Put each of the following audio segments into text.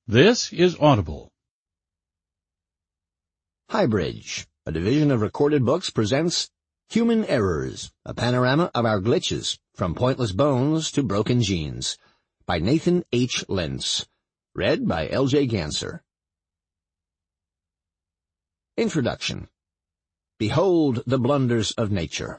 This is Audible. Highbridge, a division of Recorded Books, presents Human Errors, a panorama of our glitches, from pointless bones to broken genes, by Nathan H. Lentz. Read by L.J. Ganser. Introduction. Behold the blunders of nature.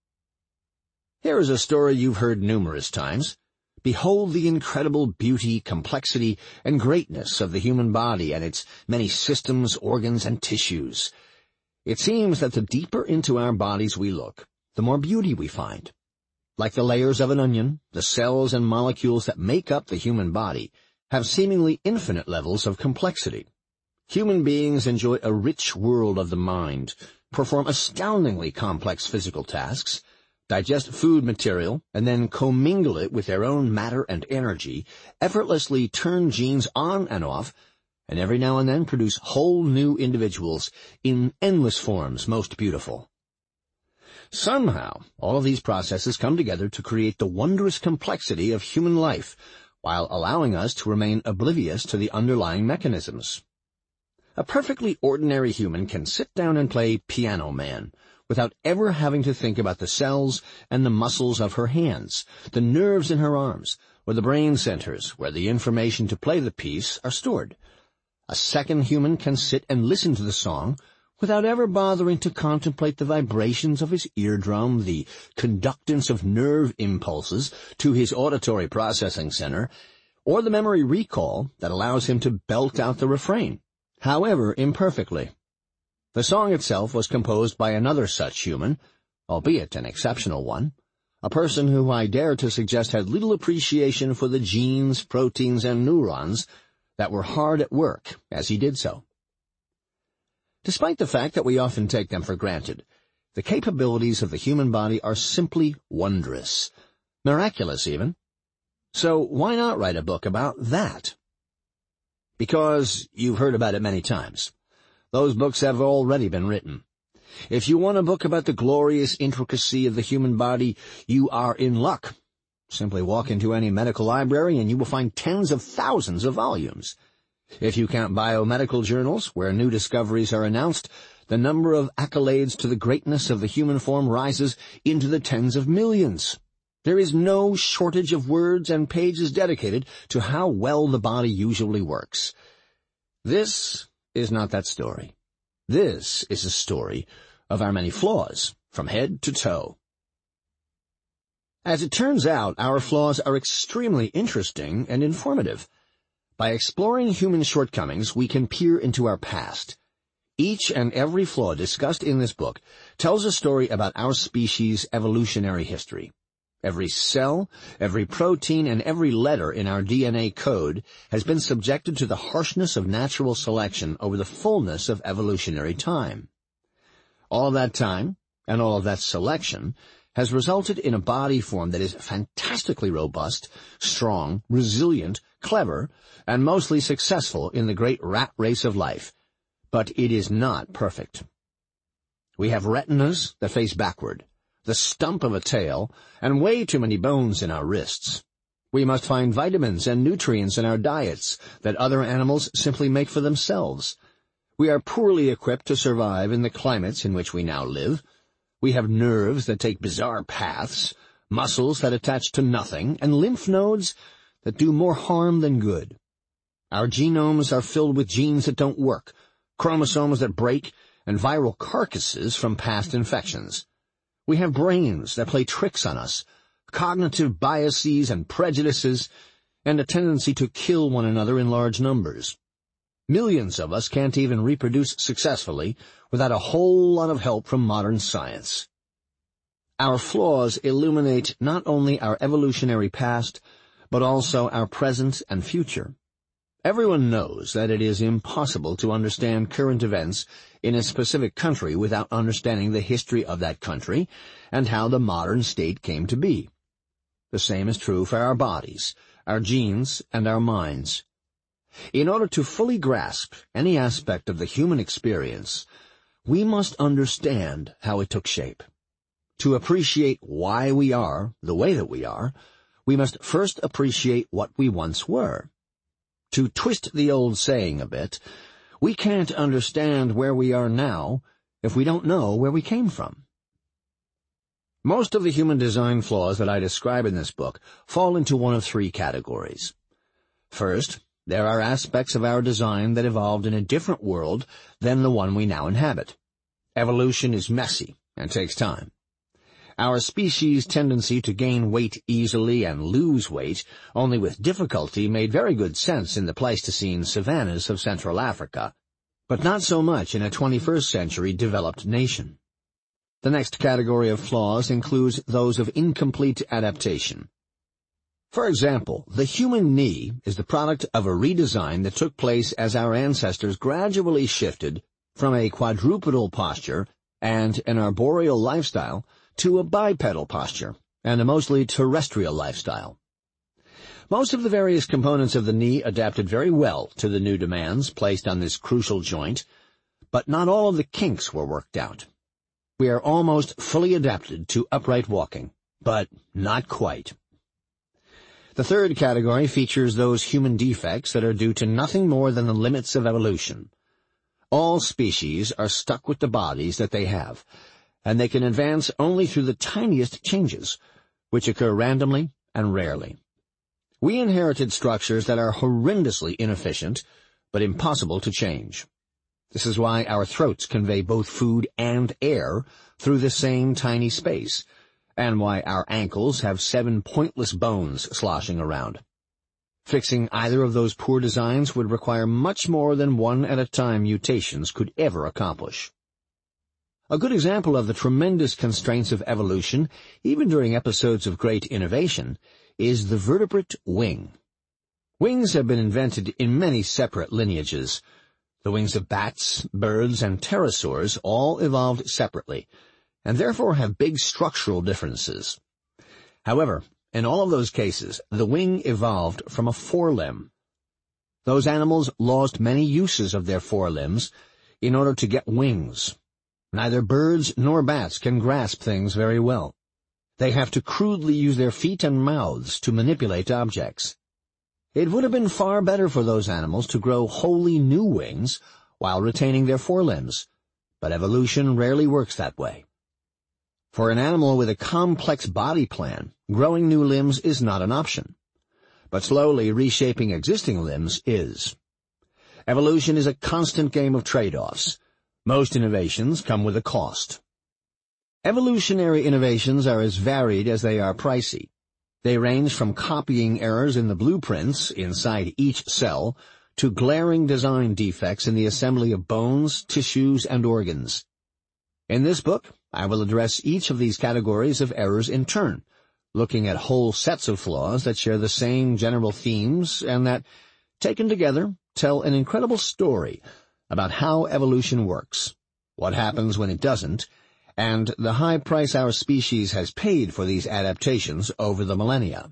Here is a story you've heard numerous times. Behold the incredible beauty, complexity, and greatness of the human body and its many systems, organs, and tissues. It seems that the deeper into our bodies we look, the more beauty we find. Like the layers of an onion, the cells and molecules that make up the human body have seemingly infinite levels of complexity. Human beings enjoy a rich world of the mind, perform astoundingly complex physical tasks, digest food material, and then commingle it with their own matter and energy, effortlessly turn genes on and off, and every now and then produce whole new individuals in endless forms most beautiful. Somehow, all of these processes come together to create the wondrous complexity of human life, while allowing us to remain oblivious to the underlying mechanisms. A perfectly ordinary human can sit down and play Piano Man, without ever having to think about the cells and the muscles of her hands, the nerves in her arms, or the brain centers where the information to play the piece are stored. A second human can sit and listen to the song without ever bothering to contemplate the vibrations of his eardrum, the conductance of nerve impulses to his auditory processing center, or the memory recall that allows him to belt out the refrain, however imperfectly. The song itself was composed by another such human, albeit an exceptional one, a person who I dare to suggest had little appreciation for the genes, proteins, and neurons that were hard at work as he did so. Despite the fact that we often take them for granted, the capabilities of the human body are simply wondrous, miraculous even. So why not write a book about that? Because you've heard about it many times. Those books have already been written. If you want a book about the glorious intricacy of the human body, you are in luck. Simply walk into any medical library and you will find tens of thousands of volumes. If you count biomedical journals, where new discoveries are announced, the number of accolades to the greatness of the human form rises into the tens of millions. There is no shortage of words and pages dedicated to how well the body usually works. This is not that story. This is a story of our many flaws, from head to toe. As it turns out, our flaws are extremely interesting and informative. By exploring human shortcomings, we can peer into our past. Each and every flaw discussed in this book tells a story about our species' evolutionary history. Every cell, every protein, and every letter in our DNA code has been subjected to the harshness of natural selection over the fullness of evolutionary time. All of that time, and all of that selection, has resulted in a body form that is fantastically robust, strong, resilient, clever, and mostly successful in the great rat race of life. But it is not perfect. We have retinas that face backward, the stump of a tail, and way too many bones in our wrists. We must find vitamins and nutrients in our diets that other animals simply make for themselves. We are poorly equipped to survive in the climates in which we now live. We have nerves that take bizarre paths, muscles that attach to nothing, and lymph nodes that do more harm than good. Our genomes are filled with genes that don't work, chromosomes that break, and viral carcasses from past infections. We have brains that play tricks on us, cognitive biases and prejudices, and a tendency to kill one another in large numbers. Millions of us can't even reproduce successfully without a whole lot of help from modern science. Our flaws illuminate not only our evolutionary past, but also our present and future. Everyone knows that it is impossible to understand current events in a specific country without understanding the history of that country and how the modern state came to be. The same is true for our bodies, our genes, and our minds. In order to fully grasp any aspect of the human experience, we must understand how it took shape. To appreciate why we are the way that we are, we must first appreciate what we once were. To twist the old saying a bit, we can't understand where we are now if we don't know where we came from. Most of the human design flaws that I describe in this book fall into one of three categories. First, there are aspects of our design that evolved in a different world than the one we now inhabit. Evolution is messy and takes time. Our species' tendency to gain weight easily and lose weight only with difficulty made very good sense in the Pleistocene savannas of Central Africa, but not so much in a 21st century developed nation. The next category of flaws includes those of incomplete adaptation. For example, the human knee is the product of a redesign that took place as our ancestors gradually shifted from a quadrupedal posture and an arboreal lifestyle to a bipedal posture and a mostly terrestrial lifestyle. Most of the various components of the knee adapted very well to the new demands placed on this crucial joint, but not all of the kinks were worked out. We are almost fully adapted to upright walking, but not quite. The third category features those human defects that are due to nothing more than the limits of evolution. All species are stuck with the bodies that they have, and they can advance only through the tiniest changes, which occur randomly and rarely. We inherited structures that are horrendously inefficient, but impossible to change. This is why our throats convey both food and air through the same tiny space, and why our ankles have 7 pointless bones sloshing around. Fixing either of those poor designs would require much more than one-at-a-time mutations could ever accomplish. A good example of the tremendous constraints of evolution, even during episodes of great innovation, is the vertebrate wing. Wings have been invented in many separate lineages. The wings of bats, birds, and pterosaurs all evolved separately, and therefore have big structural differences. However, in all of those cases, the wing evolved from a forelimb. Those animals lost many uses of their forelimbs in order to get wings. Neither birds nor bats can grasp things very well. They have to crudely use their feet and mouths to manipulate objects. It would have been far better for those animals to grow wholly new wings while retaining their forelimbs, but evolution rarely works that way. For an animal with a complex body plan, growing new limbs is not an option, but slowly reshaping existing limbs is. Evolution is a constant game of trade-offs. Most innovations come with a cost. Evolutionary innovations are as varied as they are pricey. They range from copying errors in the blueprints inside each cell to glaring design defects in the assembly of bones, tissues, and organs. In this book, I will address each of these categories of errors in turn, looking at whole sets of flaws that share the same general themes and that, taken together, tell an incredible story about how evolution works, what happens when it doesn't, and the high price our species has paid for these adaptations over the millennia.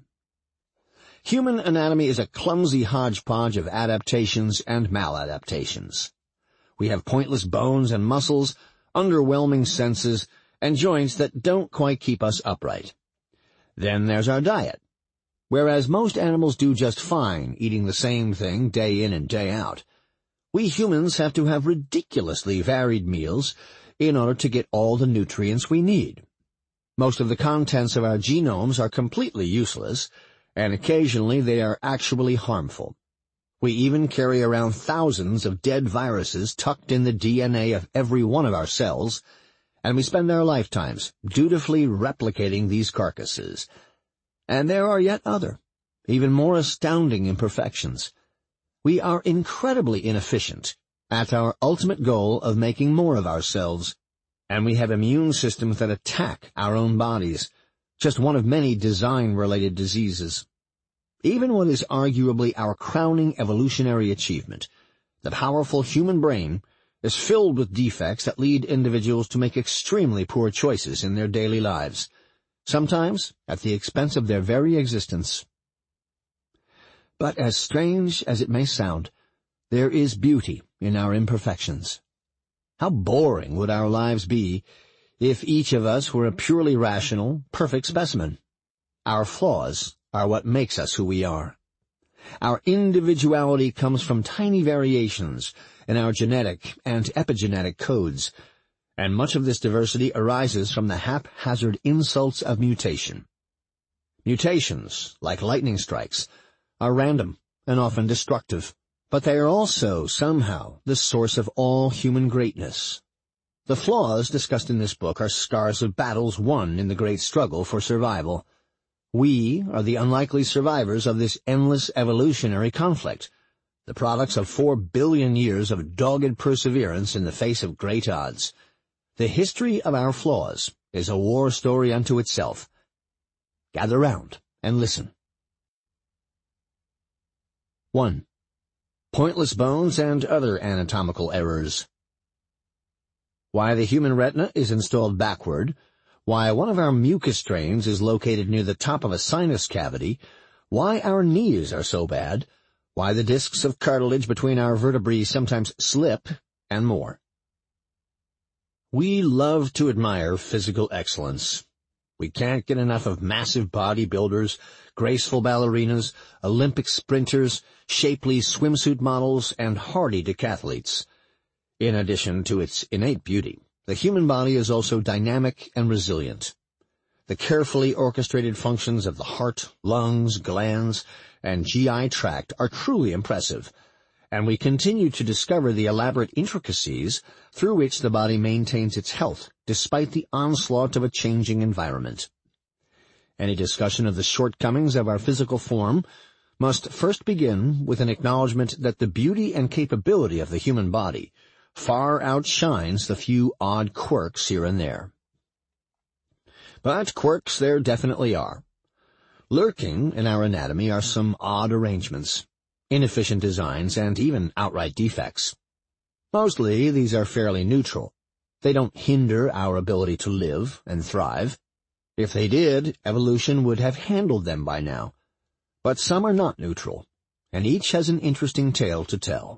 Human anatomy is a clumsy hodgepodge of adaptations and maladaptations. We have pointless bones and muscles, underwhelming senses, and joints that don't quite keep us upright. Then there's our diet. Whereas most animals do just fine eating the same thing day in and day out, we humans have to have ridiculously varied meals in order to get all the nutrients we need. Most of the contents of our genomes are completely useless, and occasionally they are actually harmful. We even carry around thousands of dead viruses tucked in the DNA of every one of our cells, and we spend our lifetimes dutifully replicating these carcasses. And there are yet other, even more astounding imperfections. We are incredibly inefficient at our ultimate goal of making more of ourselves, and we have immune systems that attack our own bodies, just one of many design-related diseases. Even what is arguably our crowning evolutionary achievement, the powerful human brain, is filled with defects that lead individuals to make extremely poor choices in their daily lives, sometimes at the expense of their very existence. But as strange as it may sound, there is beauty in our imperfections. How boring would our lives be if each of us were a purely rational, perfect specimen? Our flaws are what makes us who we are. Our individuality comes from tiny variations in our genetic and epigenetic codes, and much of this diversity arises from the haphazard insults of mutation. Mutations, like lightning strikes, are random and often destructive, but they are also somehow the source of all human greatness. The flaws discussed in this book are scars of battles won in the great struggle for survival. We are the unlikely survivors of this endless evolutionary conflict, the products of 4 billion years of dogged perseverance in the face of great odds. The history of our flaws is a war story unto itself. Gather round and listen. 1. Pointless bones and other anatomical errors. Why the human retina is installed backward, why one of our mucus drains is located near the top of a sinus cavity, why our knees are so bad, why the discs of cartilage between our vertebrae sometimes slip, and more. We love to admire physical excellence. We can't get enough of massive bodybuilders, graceful ballerinas, Olympic sprinters, shapely swimsuit models, and hardy decathletes. In addition to its innate beauty, the human body is also dynamic and resilient. The carefully orchestrated functions of the heart, lungs, glands, and GI tract are truly impressive, and we continue to discover the elaborate intricacies through which the body maintains its health despite the onslaught of a changing environment. Any discussion of the shortcomings of our physical form must first begin with an acknowledgement that the beauty and capability of the human body far outshines the few odd quirks here and there. But quirks there definitely are. Lurking in our anatomy are some odd arrangements, inefficient designs, and even outright defects. Mostly these are fairly neutral. They don't hinder our ability to live and thrive. If they did, evolution would have handled them by now. But some are not neutral, and each has an interesting tale to tell.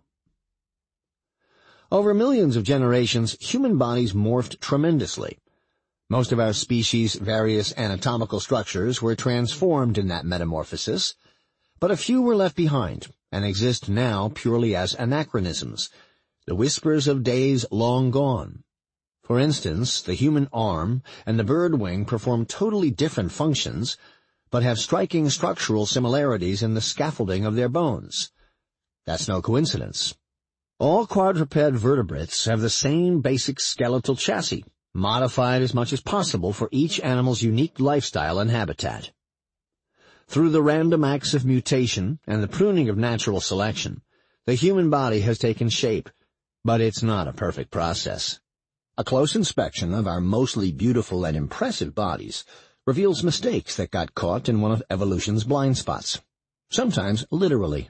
Over millions of generations, human bodies morphed tremendously. Most of our species' various anatomical structures were transformed in that metamorphosis, but a few were left behind and exist now purely as anachronisms, the whispers of days long gone. For instance, the human arm and the bird wing perform totally different functions, but have striking structural similarities in the scaffolding of their bones. That's no coincidence. All quadruped vertebrates have the same basic skeletal chassis, modified as much as possible for each animal's unique lifestyle and habitat. Through the random acts of mutation and the pruning of natural selection, the human body has taken shape, but it's not a perfect process. A close inspection of our mostly beautiful and impressive bodies reveals mistakes that got caught in one of evolution's blind spots, sometimes literally.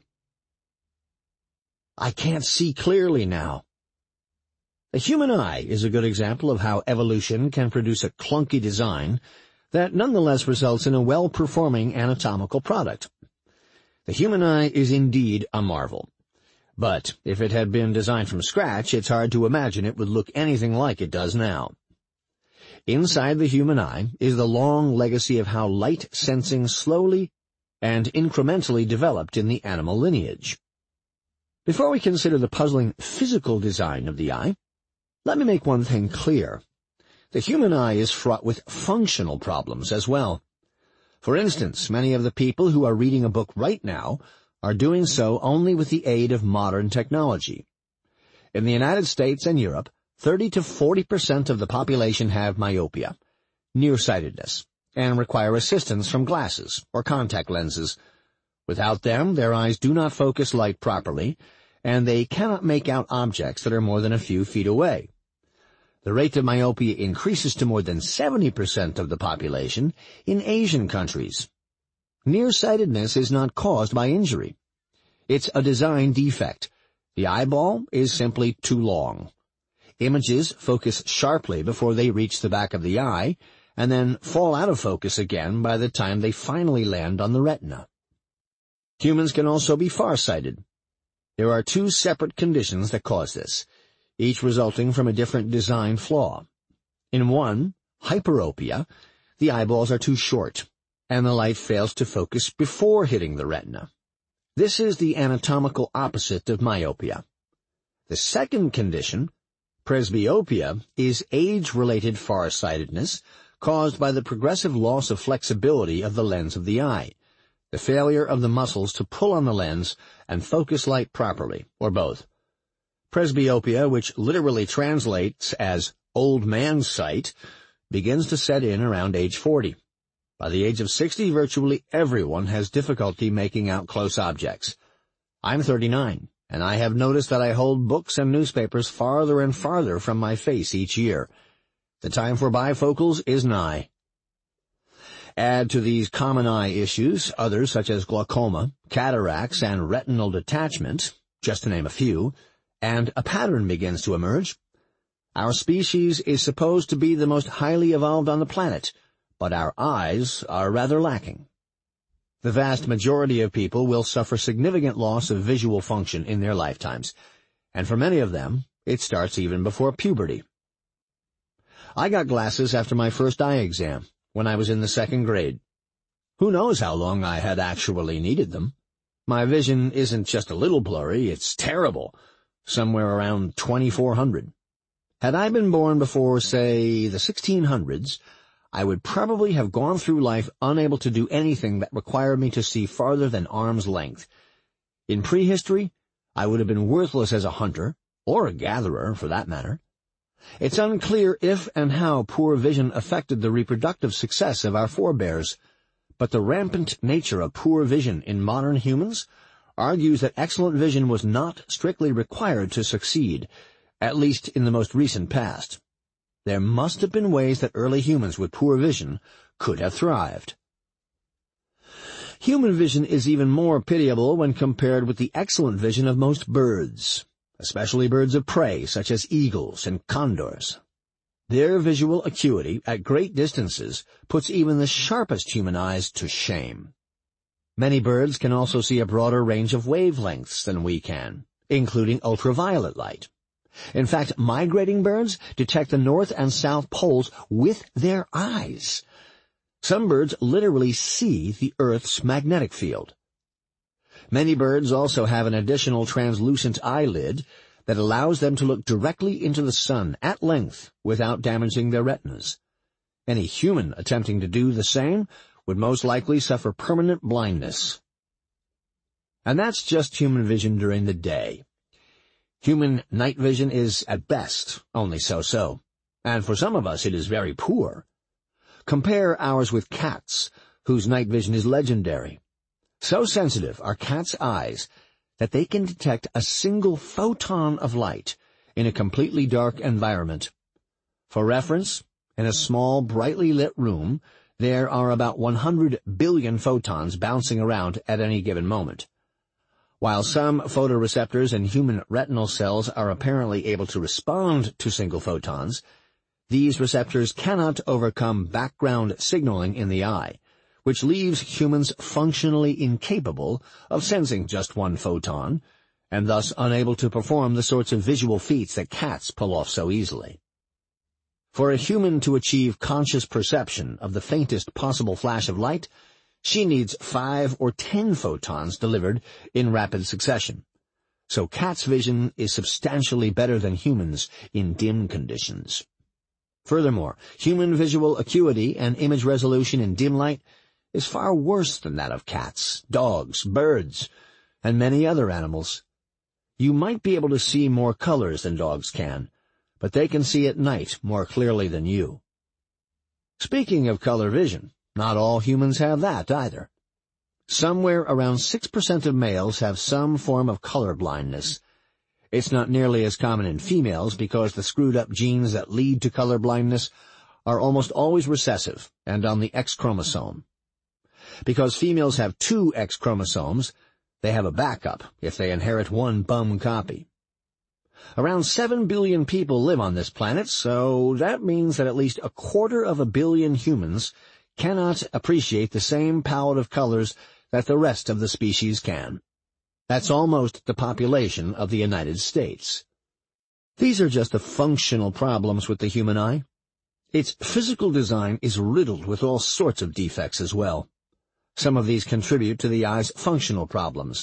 I can't see clearly now. The human eye is a good example of how evolution can produce a clunky design that nonetheless results in a well-performing anatomical product. The human eye is indeed a marvel. But if it had been designed from scratch, it's hard to imagine it would look anything like it does now. Inside the human eye is the long legacy of how light sensing slowly and incrementally developed in the animal lineage. Before we consider the puzzling physical design of the eye, let me make one thing clear. The human eye is fraught with functional problems as well. For instance, many of the people who are reading a book right now are doing so only with the aid of modern technology. In the United States and Europe, 30 to 40% of the population have myopia, nearsightedness, and require assistance from glasses or contact lenses. Without them, their eyes do not focus light properly, and they cannot make out objects that are more than a few feet away. The rate of myopia increases to more than 70% of the population in Asian countries. Nearsightedness is not caused by injury. It's a design defect. The eyeball is simply too long. Images focus sharply before they reach the back of the eye, and then fall out of focus again by the time they finally land on the retina. Humans can also be farsighted. There are 2 separate conditions that cause this, each resulting from a different design flaw. In one, hyperopia, the eyeballs are too short, and the light fails to focus before hitting the retina. This is the anatomical opposite of myopia. The second condition, presbyopia, is age-related farsightedness caused by the progressive loss of flexibility of the lens of the eye, the failure of the muscles to pull on the lens and focus light properly, or both. Presbyopia, which literally translates as old man's sight, begins to set in around age 40. By the age of 60, virtually everyone has difficulty making out close objects. I'm 39, and I have noticed that I hold books and newspapers farther and farther from my face each year. The time for bifocals is nigh. Add to these common eye issues others such as glaucoma, cataracts, and retinal detachment, just to name a few, and a pattern begins to emerge. Our species is supposed to be the most highly evolved on the planet, but our eyes are rather lacking. The vast majority of people will suffer significant loss of visual function in their lifetimes, and for many of them, it starts even before puberty. I got glasses after my first eye exam, when I was in the 2nd grade. Who knows how long I had actually needed them? My vision isn't just a little blurry, it's terrible, somewhere around 2400. Had I been born before, say, the 1600s, I would probably have gone through life unable to do anything that required me to see farther than arm's length. In prehistory, I would have been worthless as a hunter, or a gatherer, for that matter. It's unclear if and how poor vision affected the reproductive success of our forebears, but the rampant nature of poor vision in modern humans argues that excellent vision was not strictly required to succeed, at least in the most recent past. There must have been ways that early humans with poor vision could have thrived. Human vision is even more pitiable when compared with the excellent vision of most birds, especially birds of prey such as eagles and condors. Their visual acuity at great distances puts even the sharpest human eyes to shame. Many birds can also see a broader range of wavelengths than we can, including ultraviolet light. In fact, migrating birds detect the north and south poles with their eyes. Some birds literally see the Earth's magnetic field. Many birds also have an additional translucent eyelid that allows them to look directly into the sun at length without damaging their retinas. Any human attempting to do the same would most likely suffer permanent blindness. And that's just human vision during the day. Human night vision is, at best, only so-so, and for some of us it is very poor. Compare ours with cats, whose night vision is legendary. So sensitive are cats' eyes that they can detect a single photon of light in a completely dark environment. For reference, in a small, brightly lit room, there are about 100 billion photons bouncing around at any given moment. While some photoreceptors in human retinal cells are apparently able to respond to single photons, these receptors cannot overcome background signaling in the eye, which leaves humans functionally incapable of sensing just one photon, and thus unable to perform the sorts of visual feats that cats pull off so easily. For a human to achieve conscious perception of the faintest possible flash of light, she needs 5 or 10 photons delivered in rapid succession. So cats' vision is substantially better than humans in dim conditions. Furthermore, human visual acuity and image resolution in dim light is far worse than that of cats, dogs, birds, and many other animals. You might be able to see more colors than dogs can, but they can see at night more clearly than you. Speaking of color vision, not all humans have that either. Somewhere around 6% of males have some form of color blindness. It's not nearly as common in females because the screwed-up genes that lead to color blindness are almost always recessive and on the X chromosome. Because females have 2 X chromosomes, they have a backup if they inherit one bum copy. Around 7 billion people live on this planet, so that means that at least 250 million humans cannot appreciate the same palette of colors that the rest of the species can. That's almost the population of the United States. These are just the functional problems with the human eye. Its physical design is riddled with all sorts of defects as well. Some of these contribute to the eye's functional problems,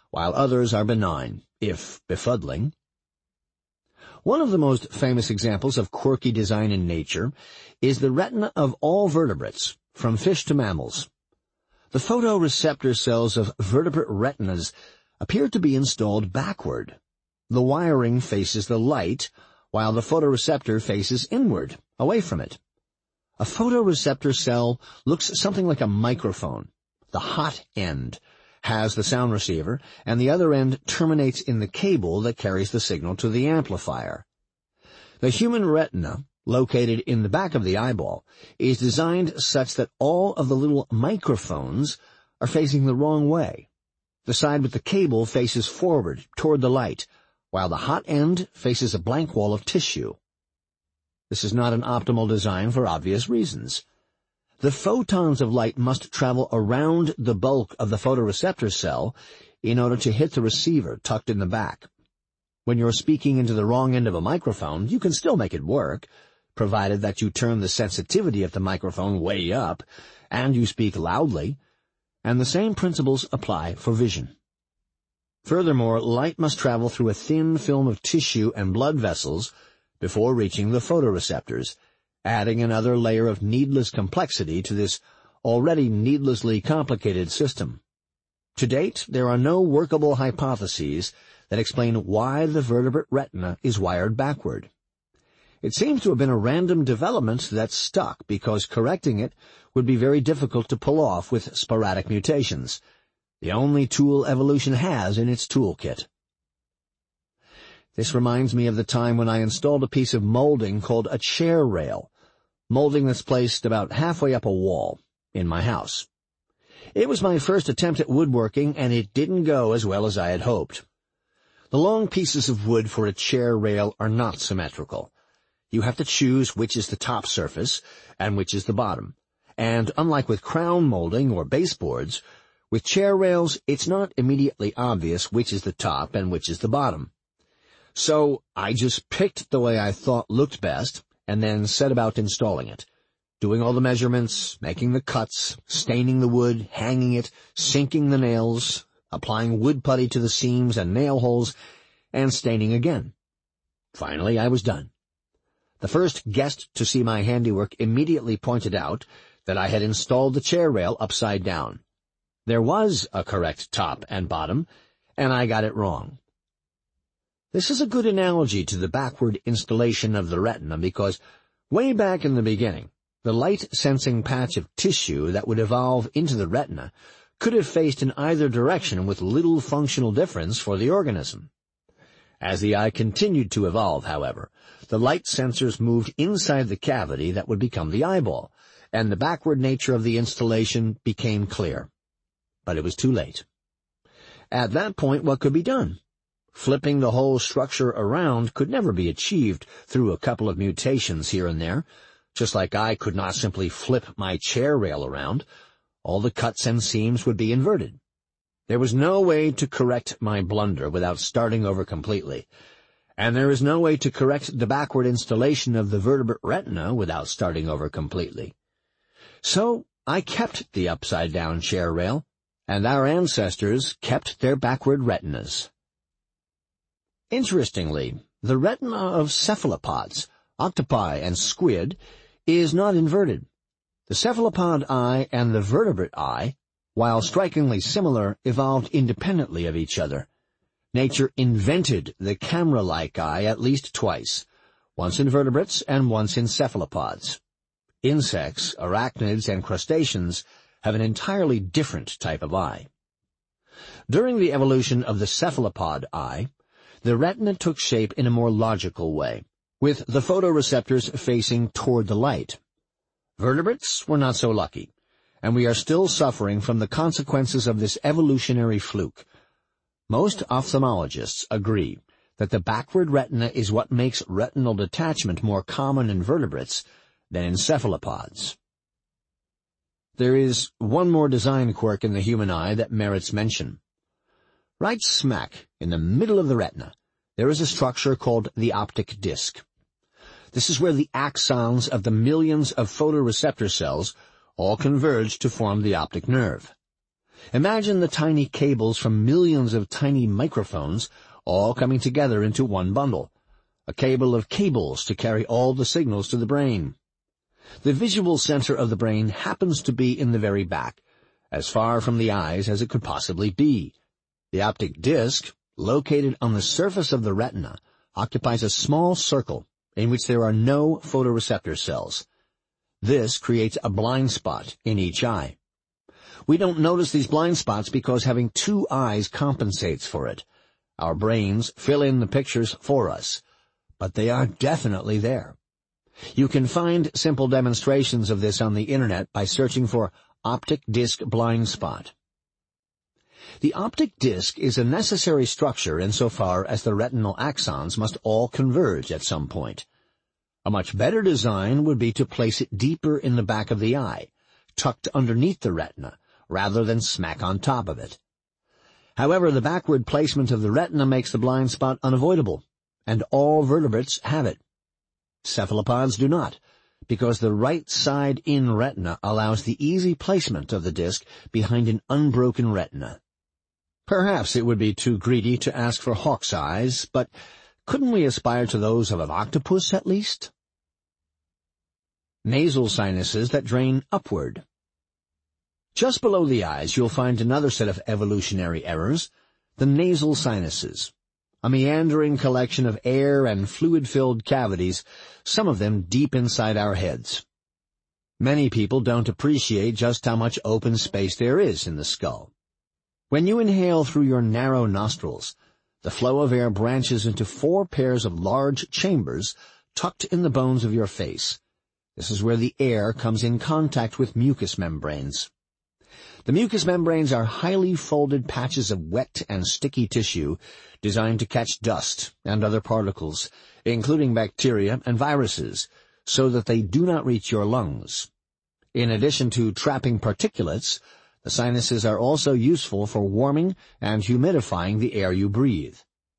while others are benign, if befuddling. One of the most famous examples of quirky design in nature is the retina of all vertebrates, from fish to mammals. The photoreceptor cells of vertebrate retinas appear to be installed backward. The wiring faces the light, while the photoreceptor faces inward, away from it. A photoreceptor cell looks something like a microphone. The hot end has the sound receiver, and the other end terminates in the cable that carries the signal to the amplifier. The human retina, located in the back of the eyeball, is designed such that all of the little microphones are facing the wrong way. The side with the cable faces forward, toward the light, while the hot end faces a blank wall of tissue. This is not an optimal design for obvious reasons. The photons of light must travel around the bulk of the photoreceptor cell in order to hit the receiver tucked in the back. When you're speaking into the wrong end of a microphone, you can still make it work, provided that you turn the sensitivity of the microphone way up and you speak loudly, and the same principles apply for vision. Furthermore, light must travel through a thin film of tissue and blood vessels before reaching the photoreceptors, adding another layer of needless complexity to this already needlessly complicated system. To date, there are no workable hypotheses that explain why the vertebrate retina is wired backward. It seems to have been a random development that stuck because correcting it would be very difficult to pull off with sporadic mutations, the only tool evolution has in its toolkit. This reminds me of the time when I installed a piece of molding called a chair rail, molding that's placed about halfway up a wall in my house. It was my first attempt at woodworking, and it didn't go as well as I had hoped. The long pieces of wood for a chair rail are not symmetrical. You have to choose which is the top surface and which is the bottom. And unlike with crown molding or baseboards, with chair rails it's not immediately obvious which is the top and which is the bottom. So I just picked the way I thought looked best and then set about installing it, doing all the measurements, making the cuts, staining the wood, hanging it, sinking the nails, applying wood putty to the seams and nail holes, and staining again. Finally, I was done. The first guest to see my handiwork immediately pointed out that I had installed the chair rail upside down. There was a correct top and bottom, and I got it wrong. This is a good analogy to the backward installation of the retina because way back in the beginning, the light-sensing patch of tissue that would evolve into the retina could have faced in either direction with little functional difference for the organism. As the eye continued to evolve, however, the light sensors moved inside the cavity that would become the eyeball, and the backward nature of the installation became clear. But it was too late. At that point, what could be done? Flipping the whole structure around could never be achieved through a couple of mutations here and there, just like I could not simply flip my chair rail around. All the cuts and seams would be inverted. There was no way to correct my blunder without starting over completely, and there is no way to correct the backward installation of the vertebrate retina without starting over completely. So I kept the upside-down chair rail, and our ancestors kept their backward retinas. Interestingly, the retina of cephalopods, octopi, and squid is not inverted. The cephalopod eye and the vertebrate eye, while strikingly similar, evolved independently of each other. Nature invented the camera-like eye at least twice, once in vertebrates and once in cephalopods. Insects, arachnids, and crustaceans have an entirely different type of eye. During the evolution of the cephalopod eye, the retina took shape in a more logical way, with the photoreceptors facing toward the light. Vertebrates were not so lucky, and we are still suffering from the consequences of this evolutionary fluke. Most ophthalmologists agree that the backward retina is what makes retinal detachment more common in vertebrates than in cephalopods. There is one more design quirk in the human eye that merits mention. Right smack in the middle of the retina, there is a structure called the optic disc. This is where the axons of the millions of photoreceptor cells all converge to form the optic nerve. Imagine the tiny cables from millions of tiny microphones all coming together into one bundle, a cable of cables to carry all the signals to the brain. The visual center of the brain happens to be in the very back, as far from the eyes as it could possibly be. The optic disc, located on the surface of the retina, occupies a small circle in which there are no photoreceptor cells. This creates a blind spot in each eye. We don't notice these blind spots because having two eyes compensates for it. Our brains fill in the pictures for us, but they are definitely there. You can find simple demonstrations of this on the Internet by searching for optic disc blind spot. The optic disc is a necessary structure insofar as the retinal axons must all converge at some point. A much better design would be to place it deeper in the back of the eye, tucked underneath the retina, rather than smack on top of it. However, the backward placement of the retina makes the blind spot unavoidable, and all vertebrates have it. Cephalopods do not, because the right side in retina allows the easy placement of the disc behind an unbroken retina. Perhaps it would be too greedy to ask for hawk's eyes, but couldn't we aspire to those of an octopus at least? Nasal sinuses that drain upward. Just below the eyes you'll find another set of evolutionary errors, the nasal sinuses, a meandering collection of air and fluid-filled cavities, some of them deep inside our heads. Many people don't appreciate just how much open space there is in the skull. When you inhale through your narrow nostrils, the flow of air branches into 4 pairs of large chambers tucked in the bones of your face. This is where the air comes in contact with mucous membranes. The mucous membranes are highly folded patches of wet and sticky tissue designed to catch dust and other particles, including bacteria and viruses, so that they do not reach your lungs. In addition to trapping particulates, the sinuses are also useful for warming and humidifying the air you breathe.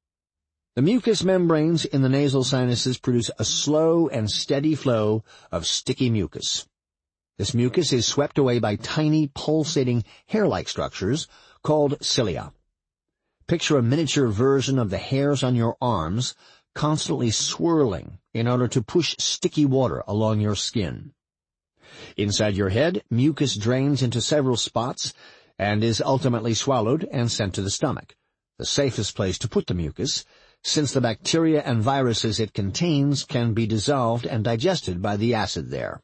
The mucous membranes in the nasal sinuses produce a slow and steady flow of sticky mucus. This mucus is swept away by tiny, pulsating, hair-like structures called cilia. Picture a miniature version of the hairs on your arms constantly swirling in order to push sticky water along your skin. Inside your head, mucus drains into several spots and is ultimately swallowed and sent to the stomach, the safest place to put the mucus, since the bacteria and viruses it contains can be dissolved and digested by the acid there.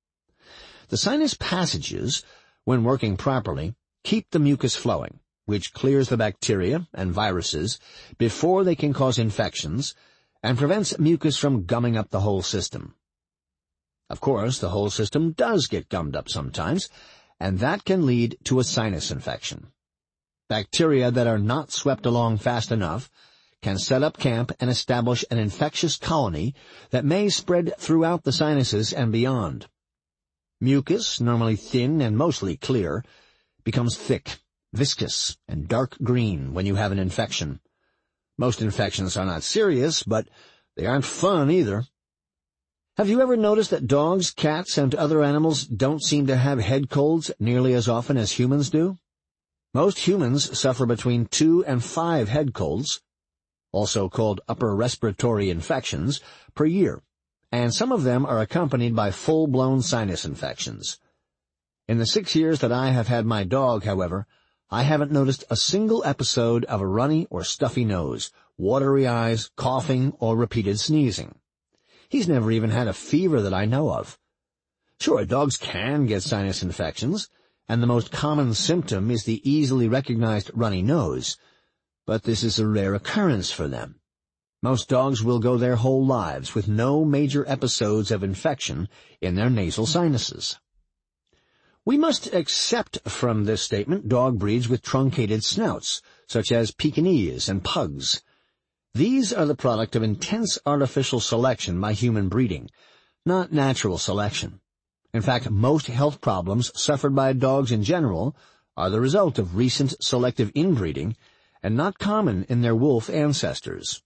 The sinus passages, when working properly, keep the mucus flowing, which clears the bacteria and viruses before they can cause infections and prevents mucus from gumming up the whole system. Of course, the whole system does get gummed up sometimes, and that can lead to a sinus infection. Bacteria that are not swept along fast enough can set up camp and establish an infectious colony that may spread throughout the sinuses and beyond. Mucus, normally thin and mostly clear, becomes thick, viscous, and dark green when you have an infection. Most infections are not serious, but they aren't fun either. Have you ever noticed that dogs, cats, and other animals don't seem to have head colds nearly as often as humans do? Most humans suffer between 2 and 5 head colds, also called upper respiratory infections, per year, and some of them are accompanied by full-blown sinus infections. In the 6 years that I have had my dog, however, I haven't noticed a single episode of a runny or stuffy nose, watery eyes, coughing, or repeated sneezing. He's never even had a fever that I know of. Sure, dogs can get sinus infections, and the most common symptom is the easily recognized runny nose, but this is a rare occurrence for them. Most dogs will go their whole lives with no major episodes of infection in their nasal sinuses. We must accept from this statement dog breeds with truncated snouts, such as Pekingese and Pugs. These are the product of intense artificial selection by human breeding, not natural selection. In fact, most health problems suffered by dogs in general are the result of recent selective inbreeding and not common in their wolf ancestors.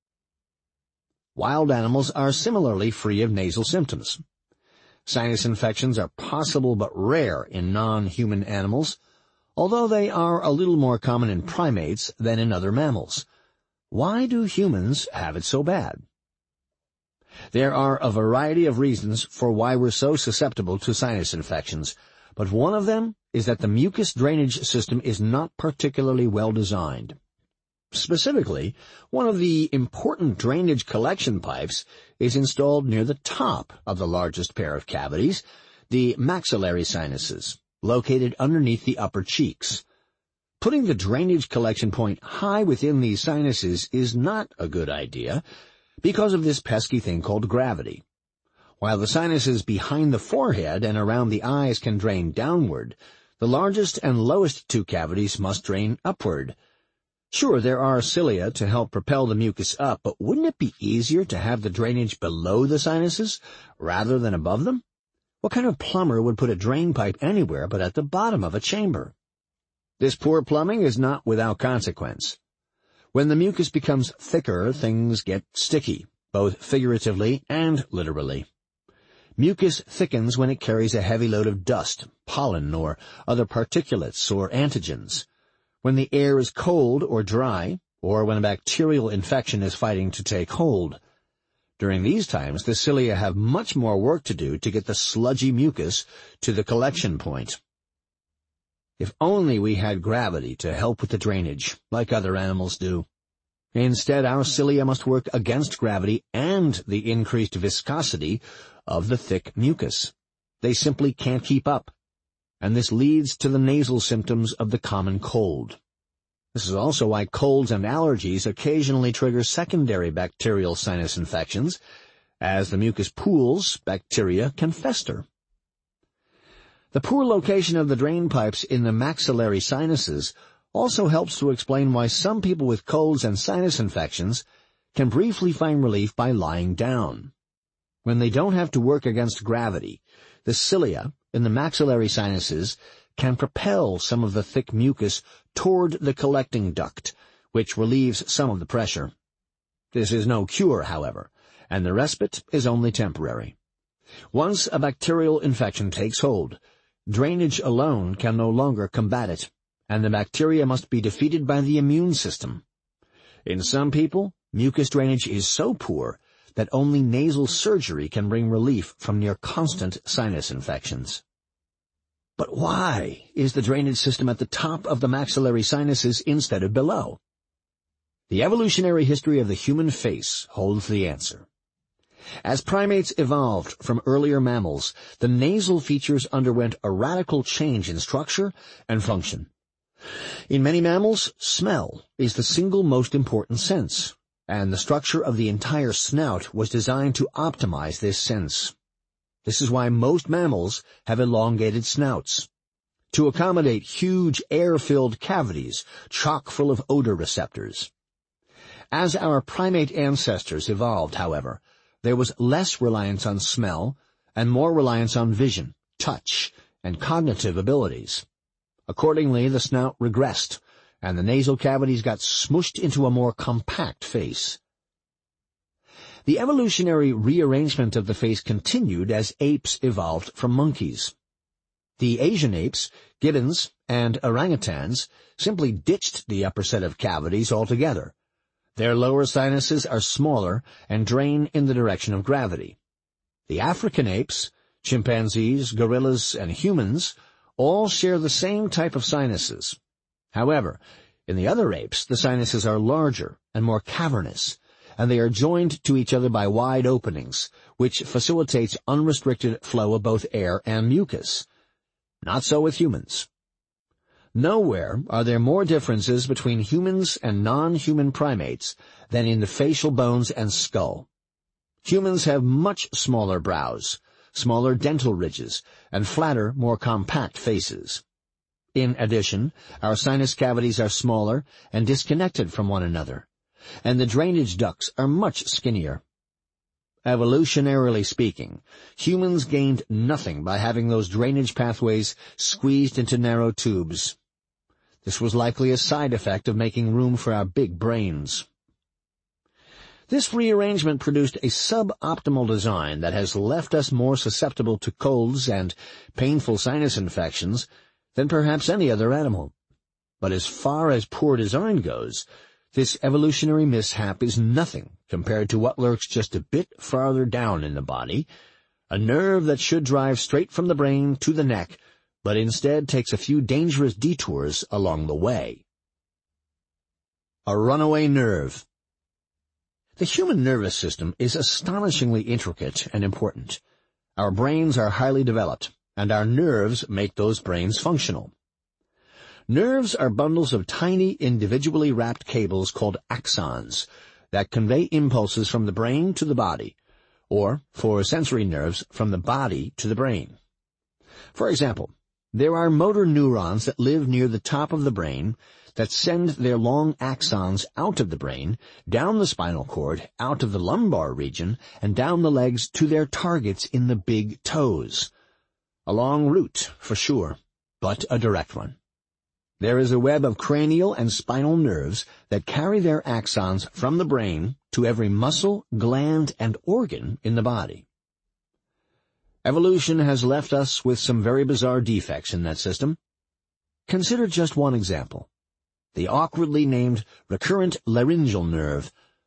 Wild animals are similarly free of nasal symptoms. Sinus infections are possible but rare in non-human animals, although they are a little more common in primates than in other mammals. Why do humans have it so bad? There are a variety of reasons for why we're so susceptible to sinus infections, but one of them is that the mucus drainage system is not particularly well designed. Specifically, one of the important drainage collection pipes is installed near the top of the largest pair of cavities, the maxillary sinuses, located underneath the upper cheeks. Putting the drainage collection point high within these sinuses is not a good idea because of this pesky thing called gravity. While the sinuses behind the forehead and around the eyes can drain downward, the largest and lowest two cavities must drain upward. Sure, there are cilia to help propel the mucus up, but wouldn't it be easier to have the drainage below the sinuses rather than above them? What kind of plumber would put a drain pipe anywhere but at the bottom of a chamber? This poor plumbing is not without consequence. When the mucus becomes thicker, things get sticky, both figuratively and literally. Mucus thickens when it carries a heavy load of dust, pollen, or other particulates or antigens. When the air is cold or dry, or when a bacterial infection is fighting to take hold. During these times, the cilia have much more work to do to get the sludgy mucus to the collection point. If only we had gravity to help with the drainage, like other animals do. Instead, our cilia must work against gravity and the increased viscosity of the thick mucus. They simply can't keep up, and this leads to the nasal symptoms of the common cold. This is also why colds and allergies occasionally trigger secondary bacterial sinus infections. As the mucus pools, bacteria can fester. The poor location of the drain pipes in the maxillary sinuses also helps to explain why some people with colds and sinus infections can briefly find relief by lying down. When they don't have to work against gravity, the cilia in the maxillary sinuses can propel some of the thick mucus toward the collecting duct, which relieves some of the pressure. This is no cure, however, and the respite is only temporary. Once a bacterial infection takes hold, drainage alone can no longer combat it, and the bacteria must be defeated by the immune system. In some people, mucus drainage is so poor that only nasal surgery can bring relief from near-constant sinus infections. But why is the drainage system at the top of the maxillary sinuses instead of below? The evolutionary history of the human face holds the answer. As primates evolved from earlier mammals, the nasal features underwent a radical change in structure and function. In many mammals, smell is the single most important sense, and the structure of the entire snout was designed to optimize this sense. This is why most mammals have elongated snouts, to accommodate huge air-filled cavities chock full of odor receptors. As our primate ancestors evolved, however, there was less reliance on smell and more reliance on vision, touch, and cognitive abilities. Accordingly, the snout regressed, and the nasal cavities got smooshed into a more compact face. The evolutionary rearrangement of the face continued as apes evolved from monkeys. The Asian apes, gibbons, and orangutans simply ditched the upper set of cavities altogether. Their lower sinuses are smaller and drain in the direction of gravity. The African apes, chimpanzees, gorillas, and humans all share the same type of sinuses. However, in the other apes, the sinuses are larger and more cavernous, and they are joined to each other by wide openings, which facilitates unrestricted flow of both air and mucus. Not so with humans. Nowhere are there more differences between humans and non-human primates than in the facial bones and skull. Humans have much smaller brows, smaller dental ridges, and flatter, more compact faces. In addition, our sinus cavities are smaller and disconnected from one another, and the drainage ducts are much skinnier. Evolutionarily speaking, humans gained nothing by having those drainage pathways squeezed into narrow tubes. This was likely a side effect of making room for our big brains. This rearrangement produced a suboptimal design that has left us more susceptible to colds and painful sinus infections than perhaps any other animal. But as far as poor design goes, this evolutionary mishap is nothing compared to what lurks just a bit farther down in the body, a nerve that should drive straight from the brain to the neck, but instead takes a few dangerous detours along the way. A runaway nerve. The human nervous system is astonishingly intricate and important. Our brains are highly developed, and our nerves make those brains functional. Nerves are bundles of tiny, individually wrapped cables called axons that convey impulses from the brain to the body, or, for sensory nerves, from the body to the brain. For example, there are motor neurons that live near the top of the brain that send their long axons out of the brain, down the spinal cord, out of the lumbar region, and down the legs to their targets in the big toes. A long route, for sure, but a direct one. There is a web of cranial and spinal nerves that carry their axons from the brain to every muscle, gland, and organ in the body. Evolution has left us with some very bizarre defects in that system. Consider just one example: the awkwardly named recurrent laryngeal nerve,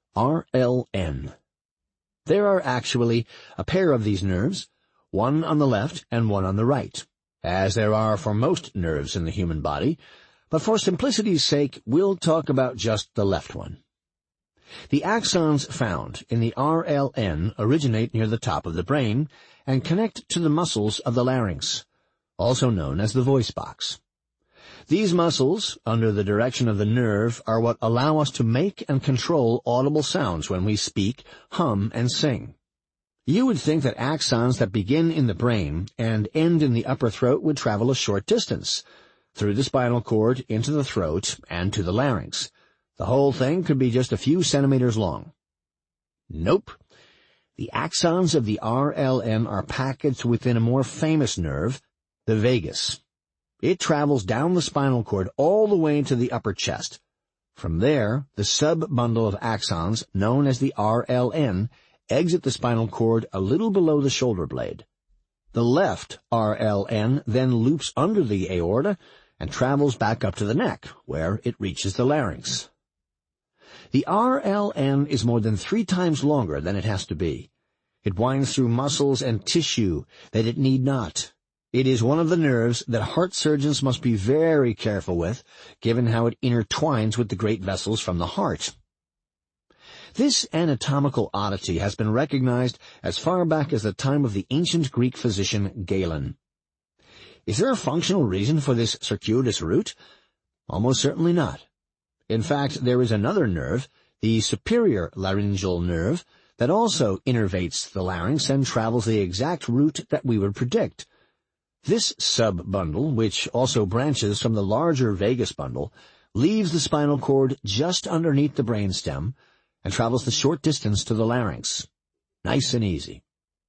RLN. There are actually a pair of these nerves, one on the left and one on the right, as there are for most nerves in the human body, but for simplicity's sake, we'll talk about just the left one. The axons found in the RLN originate near the top of the brain and connect to the muscles of the larynx, also known as the voice box. These muscles, under the direction of the nerve, are what allow us to make and control audible sounds when we speak, hum, and sing. You would think that axons that begin in the brain and end in the upper throat would travel a short distance, through the spinal cord, into the throat, and to the larynx. The whole thing could be just a few centimeters long. Nope. The axons of the RLN are packaged within a more famous nerve, the vagus. It travels down the spinal cord all the way to the upper chest. From there, the sub-bundle of axons, known as the RLN, exit the spinal cord a little below the shoulder blade. The left RLN then loops under the aorta and travels back up to the neck, where it reaches the larynx. The RLN is more than 3 times longer than it has to be. It winds through muscles and tissue that it need not. It is one of the nerves that heart surgeons must be very careful with, given how it intertwines with the great vessels from the heart. This anatomical oddity has been recognized as far back as the time of the ancient Greek physician Galen. Is there a functional reason for this circuitous route? Almost certainly not. In fact, there is another nerve, the superior laryngeal nerve, that also innervates the larynx and travels the exact route that we would predict. This sub-bundle, which also branches from the larger vagus bundle, leaves the spinal cord just underneath the brainstem and travels the short distance to the larynx. Nice and easy.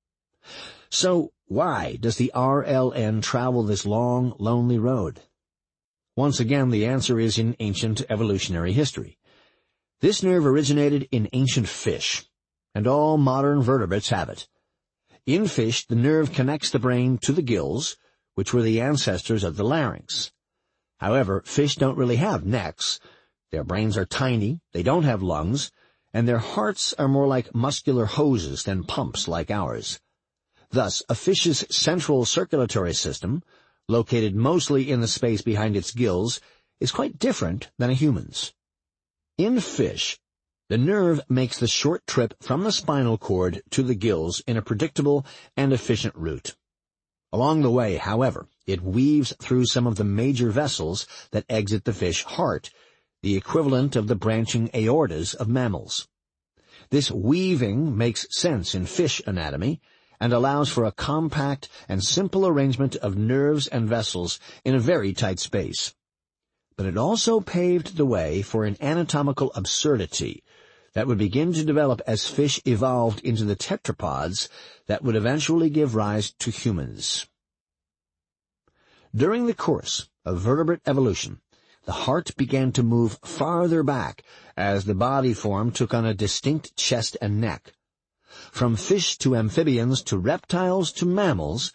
So, why does the RLN travel this long, lonely road? Once again, the answer is in ancient evolutionary history. This nerve originated in ancient fish, and all modern vertebrates have it. In fish, the nerve connects the brain to the gills, which were the ancestors of the larynx. However, fish don't really have necks. Their brains are tiny, they don't have lungs, and their hearts are more like muscular hoses than pumps like ours. Thus, a fish's central circulatory system, located mostly in the space behind its gills, is quite different than a human's. In fish, the nerve makes the short trip from the spinal cord to the gills in a predictable and efficient route. Along the way, however, it weaves through some of the major vessels that exit the fish heart, the equivalent of the branching aortas of mammals. This weaving makes sense in fish anatomy and allows for a compact and simple arrangement of nerves and vessels in a very tight space. But it also paved the way for an anatomical absurdity that would begin to develop as fish evolved into the tetrapods that would eventually give rise to humans. During the course of vertebrate evolution, the heart began to move farther back as the body form took on a distinct chest and neck. From fish to amphibians to reptiles to mammals,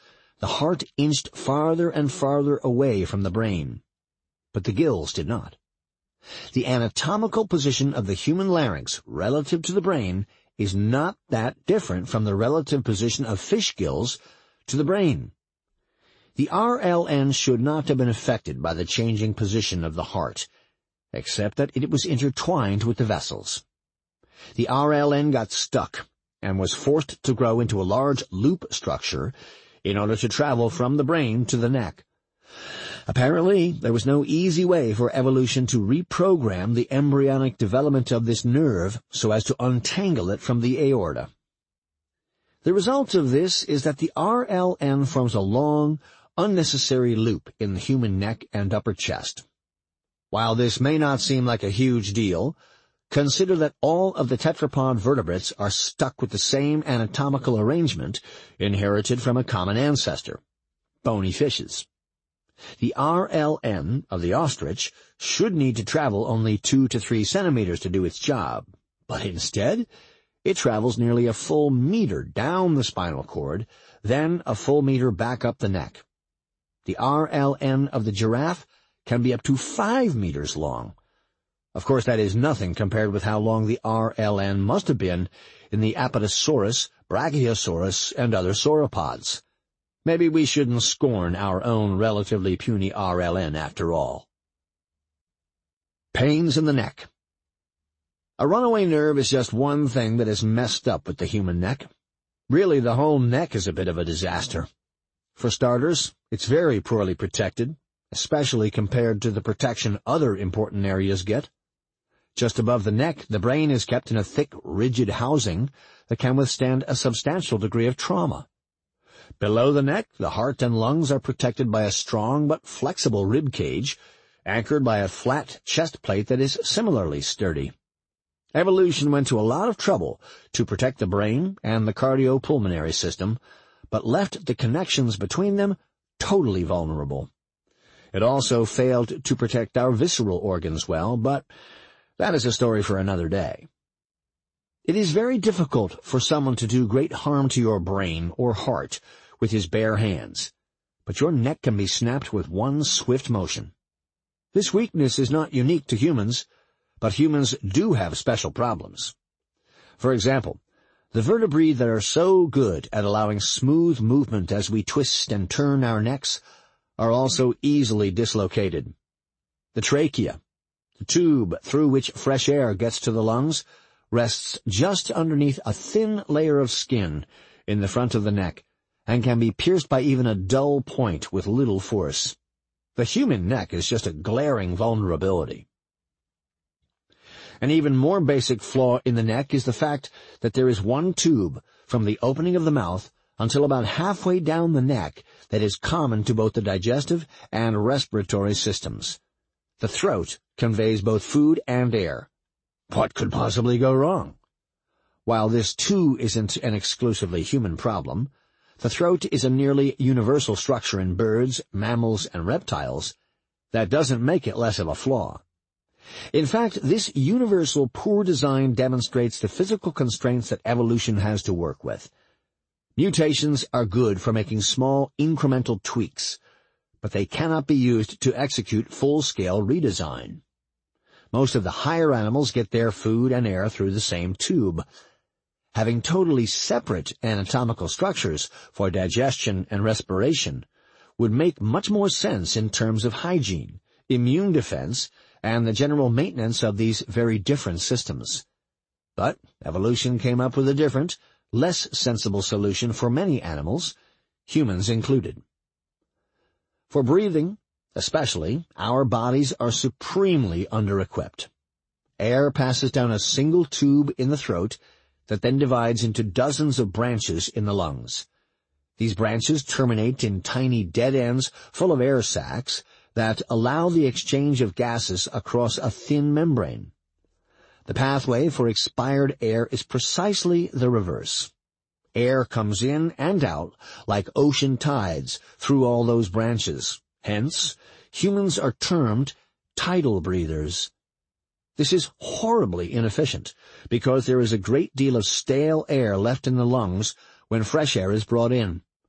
the heart inched farther and farther away from the brain, but the gills did not. The anatomical position of the human larynx relative to the brain is not that different from the relative position of fish gills to the brain. The RLN should not have been affected by the changing position of the heart, except that it was intertwined with the vessels. The RLN got stuck and was forced to grow into a large loop structure in order to travel from the brain to the neck. Apparently, there was no easy way for evolution to reprogram the embryonic development of this nerve so as to untangle it from the aorta. The result of this is that the RLN forms a long, unnecessary loop in the human neck and upper chest. While this may not seem like a huge deal, consider that all of the tetrapod vertebrates are stuck with the same anatomical arrangement inherited from a common ancestor, bony fishes. The RLN of the ostrich should need to travel only 2 to 3 centimeters to do its job, but instead, it travels nearly a full meter down the spinal cord, then a full meter back up the neck. The RLN of the giraffe can be up to 5 meters long. Of course, that is nothing compared with how long the RLN must have been in the Apatosaurus, Brachiosaurus, and other sauropods. Maybe we shouldn't scorn our own relatively puny RLN after all. Pains in the neck. A runaway nerve is just one thing that is messed up with the human neck. Really, the whole neck is a bit of a disaster. For starters, it's very poorly protected, especially compared to the protection other important areas get. Just above the neck, the brain is kept in a thick, rigid housing that can withstand a substantial degree of trauma. Below the neck, the heart and lungs are protected by a strong but flexible rib cage, anchored by a flat chest plate that is similarly sturdy. Evolution went to a lot of trouble to protect the brain and the cardiopulmonary system, but left the connections between them totally vulnerable. It also failed to protect our visceral organs well, but that is a story for another day. It is very difficult for someone to do great harm to your brain or heart with his bare hands, but your neck can be snapped with one swift motion. This weakness is not unique to humans, but humans do have special problems. For example, the vertebrae that are so good at allowing smooth movement as we twist and turn our necks are also easily dislocated. The trachea, the tube through which fresh air gets to the lungs, rests just underneath a thin layer of skin in the front of the neck and can be pierced by even a dull point with little force. The human neck is just a glaring vulnerability. An even more basic flaw in the neck is the fact that there is one tube from the opening of the mouth until about halfway down the neck that is common to both the digestive and respiratory systems. The throat conveys both food and air. What could possibly go wrong? While this too isn't an exclusively human problem, the throat is a nearly universal structure in birds, mammals, and reptiles. That doesn't make it less of a flaw. In fact, this universal poor design demonstrates the physical constraints that evolution has to work with. Mutations are good for making small incremental tweaks, but they cannot be used to execute full-scale redesign. Most of the higher animals get their food and air through the same tube. Having totally separate anatomical structures for digestion and respiration would make much more sense in terms of hygiene, immune defense, and the general maintenance of these very different systems. But evolution came up with a different, less sensible solution for many animals, humans included. For breathing, especially, our bodies are supremely under-equipped. Air passes down a single tube in the throat that then divides into dozens of branches in the lungs. These branches terminate in tiny dead ends full of air sacs that allow the exchange of gases across a thin membrane. The pathway for expired air is precisely the reverse. Air comes in and out like ocean tides through all those branches. Hence, humans are termed tidal breathers. This is horribly inefficient because there is a great deal of stale air left in the lungs when fresh air is brought in.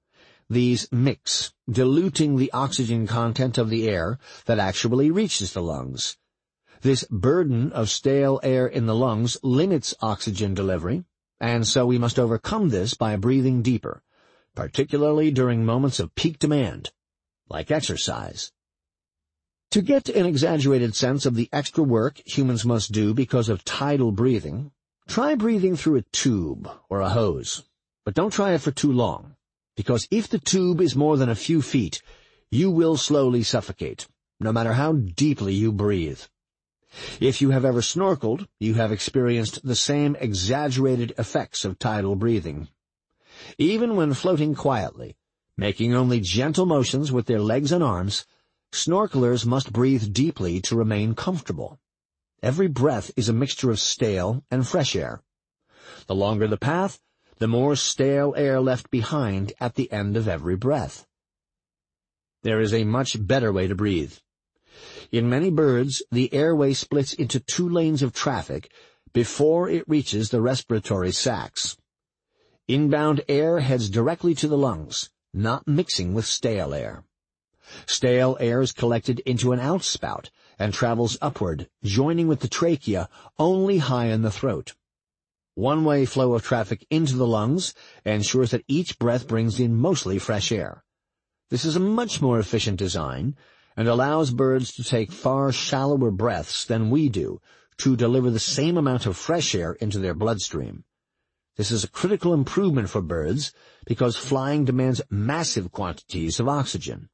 These mix, diluting the oxygen content of the air that actually reaches the lungs. This burden of stale air in the lungs limits oxygen delivery, and so we must overcome this by breathing deeper, particularly during moments of peak demand, like exercise. To get an exaggerated sense of the extra work humans must do because of tidal breathing, try breathing through a tube or a hose, but don't try it for too long, because if the tube is more than a few feet, you will slowly suffocate, no matter how deeply you breathe. If you have ever snorkeled, you have experienced the same exaggerated effects of tidal breathing. Even when floating quietly, making only gentle motions with their legs and arms, snorkelers must breathe deeply to remain comfortable. Every breath is a mixture of stale and fresh air. The longer the path, the more stale air left behind at the end of every breath. There is a much better way to breathe. In many birds, the airway splits into 2 lanes of traffic before it reaches the respiratory sacs. Inbound air heads directly to the lungs, not mixing with stale air. Stale air is collected into an outspout and travels upward, joining with the trachea only high in the throat. One-way flow of traffic into the lungs ensures that each breath brings in mostly fresh air. This is a much more efficient design and allows birds to take far shallower breaths than we do to deliver the same amount of fresh air into their bloodstream. This is a critical improvement for birds because flying demands massive quantities of oxygen.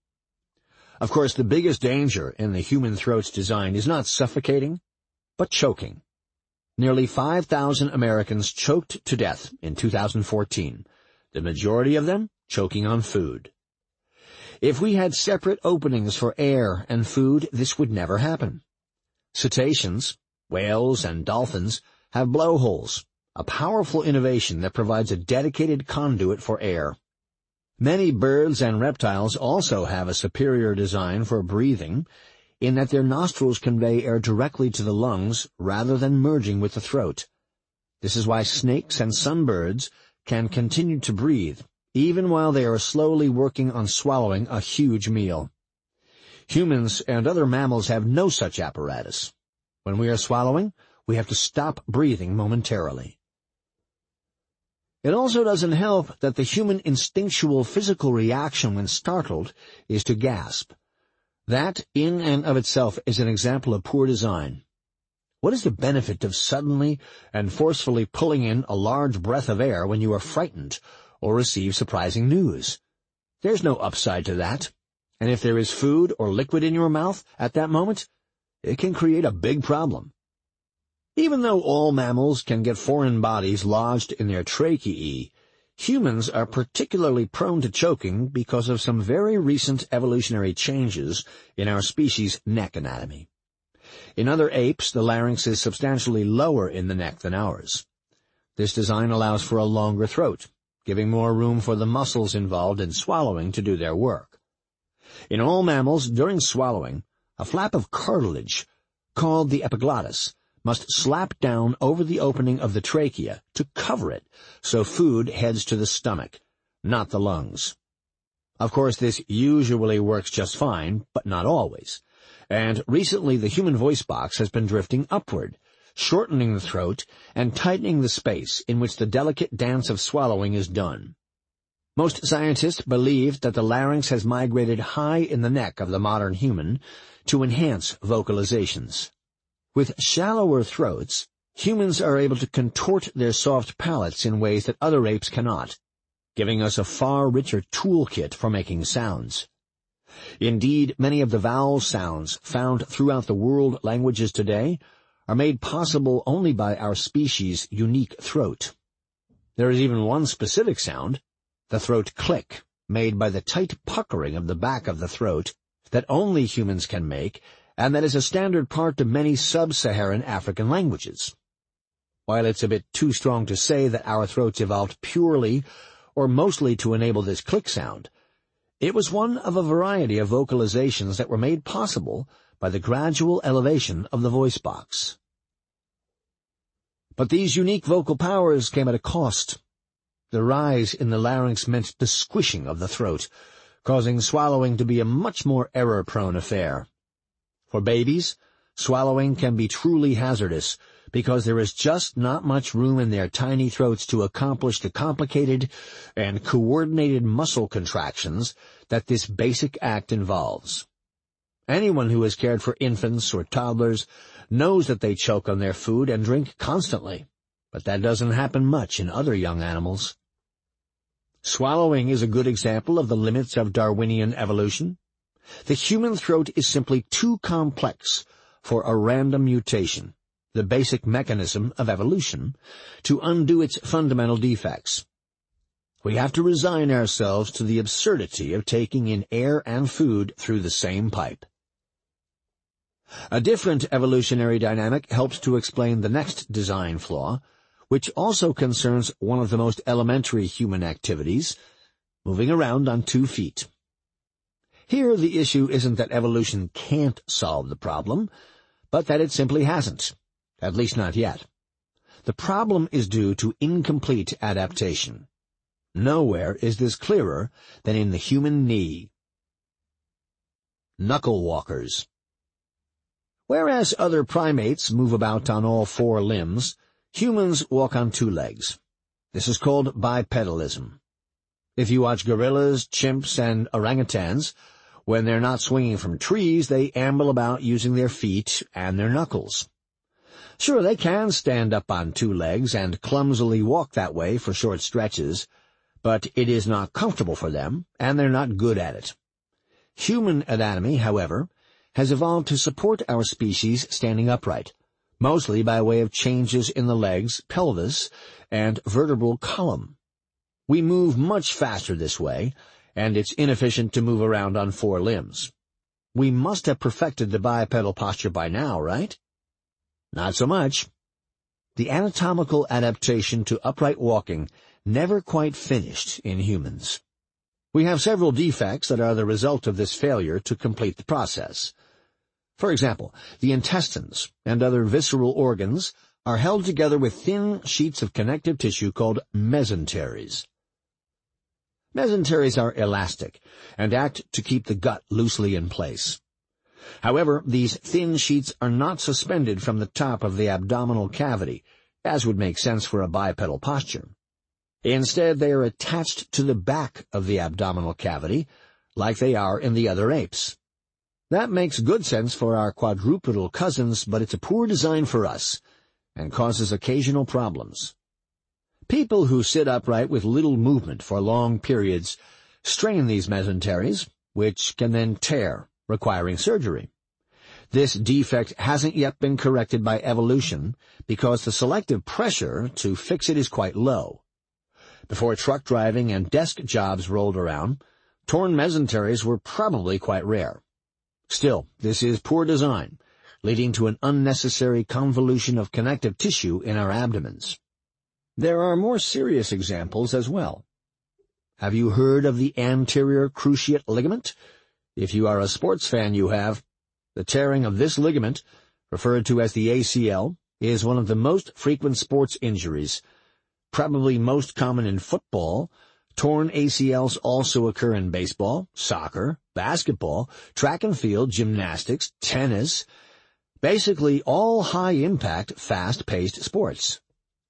Of course, the biggest danger in the human throat's design is not suffocating, but choking. Nearly 5,000 Americans choked to death in 2014, the majority of them choking on food. If we had separate openings for air and food, this would never happen. Cetaceans, whales, and dolphins have blowholes, a powerful innovation that provides a dedicated conduit for air. Many birds and reptiles also have a superior design for breathing, in that their nostrils convey air directly to the lungs rather than merging with the throat. This is why snakes and sunbirds can continue to breathe, even while they are slowly working on swallowing a huge meal. Humans and other mammals have no such apparatus. When we are swallowing, we have to stop breathing momentarily. It also doesn't help that the human instinctual physical reaction when startled is to gasp. That, in and of itself, is an example of poor design. What is the benefit of suddenly and forcefully pulling in a large breath of air when you are frightened or receive surprising news? There's no upside to that. And if there is food or liquid in your mouth at that moment, it can create a big problem. Even though all mammals can get foreign bodies lodged in their tracheae, humans are particularly prone to choking because of some very recent evolutionary changes in our species' neck anatomy. In other apes, the larynx is substantially lower in the neck than ours. This design allows for a longer throat, giving more room for the muscles involved in swallowing to do their work. In all mammals, during swallowing, a flap of cartilage, called the epiglottis, must slap down over the opening of the trachea to cover it so food heads to the stomach, not the lungs. Of course, this usually works just fine, but not always. And recently the human voice box has been drifting upward, shortening the throat and tightening the space in which the delicate dance of swallowing is done. Most scientists believe that the larynx has migrated high in the neck of the modern human to enhance vocalizations. With shallower throats, humans are able to contort their soft palates in ways that other apes cannot, giving us a far richer toolkit for making sounds. Indeed, many of the vowel sounds found throughout the world languages today are made possible only by our species' unique throat. There is even one specific sound, the throat click, made by the tight puckering of the back of the throat, that only humans can make, and that is a standard part of many sub-Saharan African languages. While it's a bit too strong to say that our throats evolved purely or mostly to enable this click sound, it was one of a variety of vocalizations that were made possible by the gradual elevation of the voice box. But these unique vocal powers came at a cost. The rise in the larynx meant the squishing of the throat, causing swallowing to be a much more error-prone affair. For babies, swallowing can be truly hazardous because there is just not much room in their tiny throats to accomplish the complicated and coordinated muscle contractions that this basic act involves. Anyone who has cared for infants or toddlers knows that they choke on their food and drink constantly, but that doesn't happen much in other young animals. Swallowing is a good example of the limits of Darwinian evolution. The human throat is simply too complex for a random mutation, the basic mechanism of evolution, to undo its fundamental defects. We have to resign ourselves to the absurdity of taking in air and food through the same pipe. A different evolutionary dynamic helps to explain the next design flaw, which also concerns one of the most elementary human activities, moving around on 2 feet. Here the issue isn't that evolution can't solve the problem, but that it simply hasn't, at least not yet. The problem is due to incomplete adaptation. Nowhere is this clearer than in the human knee. Knuckle walkers. Whereas other primates move about on all 4 limbs, humans walk on 2 legs. This is called bipedalism. If you watch gorillas, chimps, and orangutans, when they're not swinging from trees, they amble about using their feet and their knuckles. Sure, they can stand up on 2 legs and clumsily walk that way for short stretches, but it is not comfortable for them, and they're not good at it. Human anatomy, however, has evolved to support our species standing upright, mostly by way of changes in the legs, pelvis, and vertebral column. We move much faster this way, and it's inefficient to move around on 4 limbs. We must have perfected the bipedal posture by now, right? Not so much. The anatomical adaptation to upright walking never quite finished in humans. We have several defects that are the result of this failure to complete the process. For example, the intestines and other visceral organs are held together with thin sheets of connective tissue called mesenteries. Mesenteries are elastic and act to keep the gut loosely in place. However, these thin sheets are not suspended from the top of the abdominal cavity, as would make sense for a bipedal posture. Instead, they are attached to the back of the abdominal cavity, like they are in the other apes. That makes good sense for our quadrupedal cousins, but it's a poor design for us, and causes occasional problems. People who sit upright with little movement for long periods strain these mesenteries, which can then tear, requiring surgery. This defect hasn't yet been corrected by evolution because the selective pressure to fix it is quite low. Before truck driving and desk jobs rolled around, torn mesenteries were probably quite rare. Still, this is poor design, leading to an unnecessary convolution of connective tissue in our abdomens. There are more serious examples as well. Have you heard of the anterior cruciate ligament? If you are a sports fan, you have. The tearing of this ligament, referred to as the ACL, is one of the most frequent sports injuries. Probably most common in football, torn ACLs also occur in baseball, soccer, basketball, track and field, gymnastics, tennis, basically all high-impact, fast-paced sports.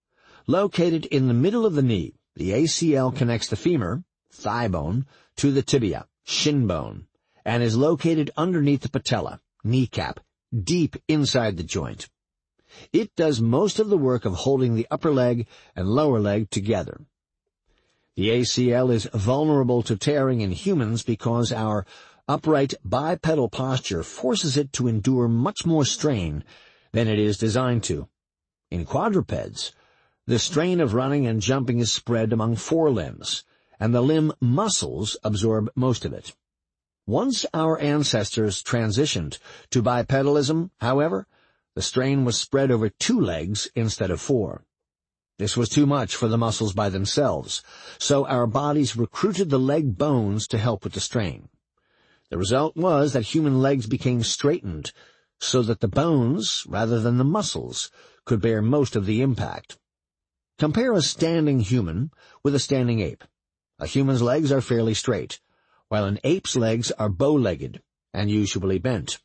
Located in the middle of the knee, the ACL connects the femur, thigh bone, to the tibia, shin bone, and is located underneath the patella, kneecap, deep inside the joint. It does most of the work of holding the upper leg and lower leg together. The ACL is vulnerable to tearing in humans because our upright bipedal posture forces it to endure much more strain than it is designed to. In quadrupeds, the strain of running and jumping is spread among 4 limbs, and the limb muscles absorb most of it. Once our ancestors transitioned to bipedalism, however, the strain was spread over 2 legs instead of 4. This was too much for the muscles by themselves, so our bodies recruited the leg bones to help with the strain. The result was that human legs became straightened so that the bones, rather than the muscles, could bear most of the impact. Compare a standing human with a standing ape. A human's legs are fairly straight, while an ape's legs are bow-legged and usually bent.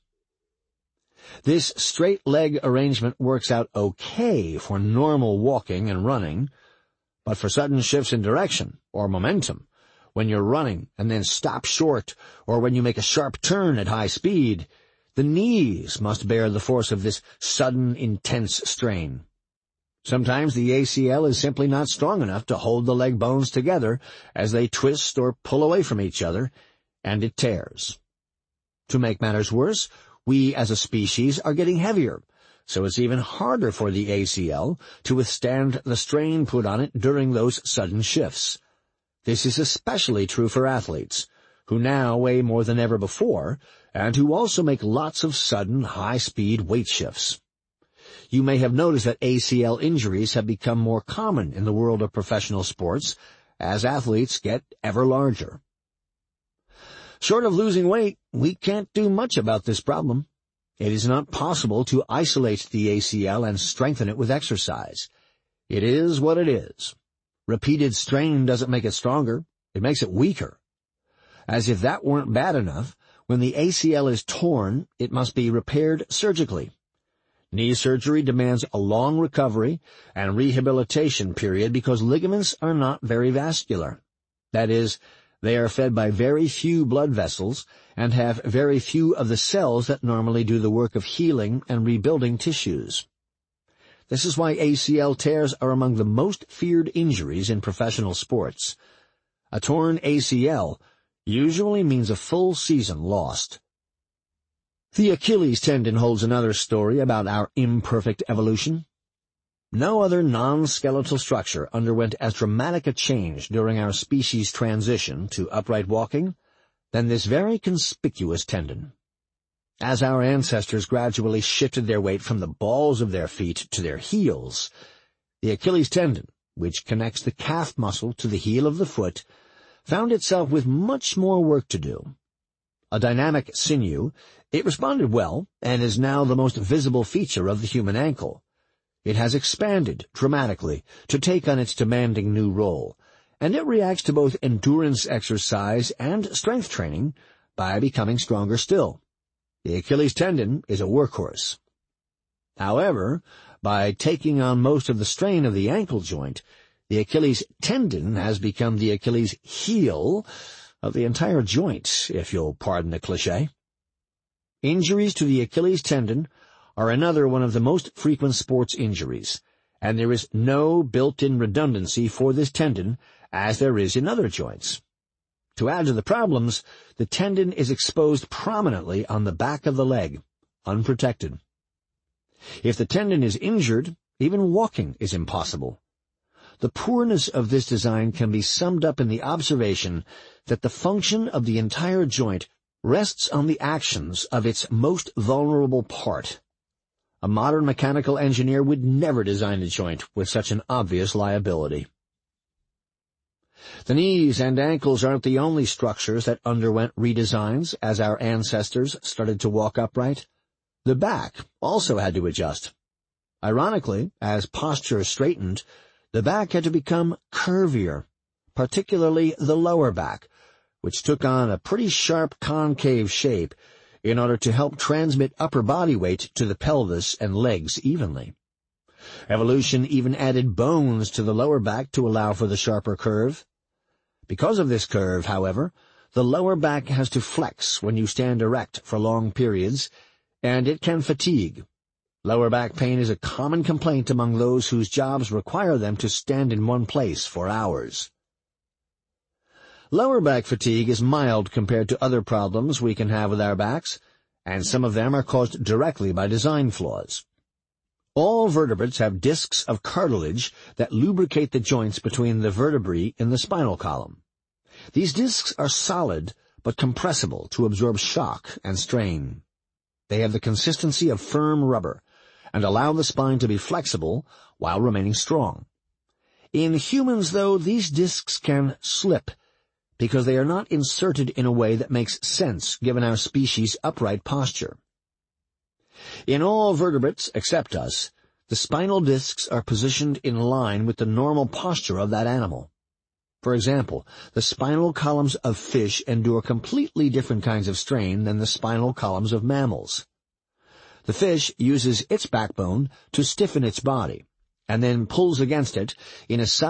This straight leg arrangement works out okay for normal walking and running, but for sudden shifts in direction or momentum, when you're running and then stop short, or when you make a sharp turn at high speed, the knees must bear the force of this sudden, intense strain. Sometimes the ACL is simply not strong enough to hold the leg bones together as they twist or pull away from each other, and it tears. To make matters worse, we as a species are getting heavier, so it's even harder for the ACL to withstand the strain put on it during those sudden shifts. This is especially true for athletes, who now weigh more than ever before, and who also make lots of sudden, high-speed weight shifts. You may have noticed that ACL injuries have become more common in the world of professional sports as athletes get ever larger. Short of losing weight, we can't do much about this problem. It is not possible to isolate the ACL and strengthen it with exercise. It is what it is. Repeated strain doesn't make it stronger, it makes it weaker. As if that weren't bad enough, when the ACL is torn, it must be repaired surgically. Knee surgery demands a long recovery and rehabilitation period because ligaments are not very vascular. That is, they are fed by very few blood vessels and have very few of the cells that normally do the work of healing and rebuilding tissues. This is why ACL tears are among the most feared injuries in professional sports. A torn ACL usually means a full season lost. The Achilles tendon holds another story about our imperfect evolution. No other non-skeletal structure underwent as dramatic a change during our species' transition to upright walking than this very conspicuous tendon. As our ancestors gradually shifted their weight from the balls of their feet to their heels, the Achilles tendon, which connects the calf muscle to the heel of the foot, found itself with much more work to do. A dynamic sinew, it responded well and is now the most visible feature of the human ankle. It has expanded dramatically to take on its demanding new role, and it reacts to both endurance exercise and strength training by becoming stronger still. The Achilles tendon is a workhorse. However, by taking on most of the strain of the ankle joint, the Achilles tendon has become the Achilles heel of the entire joint, if you'll pardon the cliché. Injuries to the Achilles tendon are another one of the most frequent sports injuries, and there is no built-in redundancy for this tendon as there is in other joints. To add to the problems, the tendon is exposed prominently on the back of the leg, unprotected. If the tendon is injured, even walking is impossible. The poorness of this design can be summed up in the observation that the function of the entire joint rests on the actions of its most vulnerable part. A modern mechanical engineer would never design a joint with such an obvious liability. The knees and ankles aren't the only structures that underwent redesigns as our ancestors started to walk upright. The back also had to adjust. Ironically, as posture straightened, the back had to become curvier, particularly the lower back, which took on a pretty sharp concave shape in order to help transmit upper body weight to the pelvis and legs evenly. Evolution even added bones to the lower back to allow for the sharper curve. Because of this curve, however, the lower back has to flex when you stand erect for long periods, and it can fatigue. Lower back pain is a common complaint among those whose jobs require them to stand in one place for hours. Lower back fatigue is mild compared to other problems we can have with our backs, and some of them are caused directly by design flaws. All vertebrates have discs of cartilage that lubricate the joints between the vertebrae in the spinal column. These discs are solid but compressible to absorb shock and strain. They have the consistency of firm rubber and allow the spine to be flexible while remaining strong. In humans, though, these discs can slip because they are not inserted in a way that makes sense given our species' upright posture. In all vertebrates except us, The spinal discs are positioned in line with the normal posture of that animal. For example, the spinal columns of fish endure completely different kinds of strain than the spinal columns of mammals. The fish uses its backbone to stiffen its body, and then pulls against it in a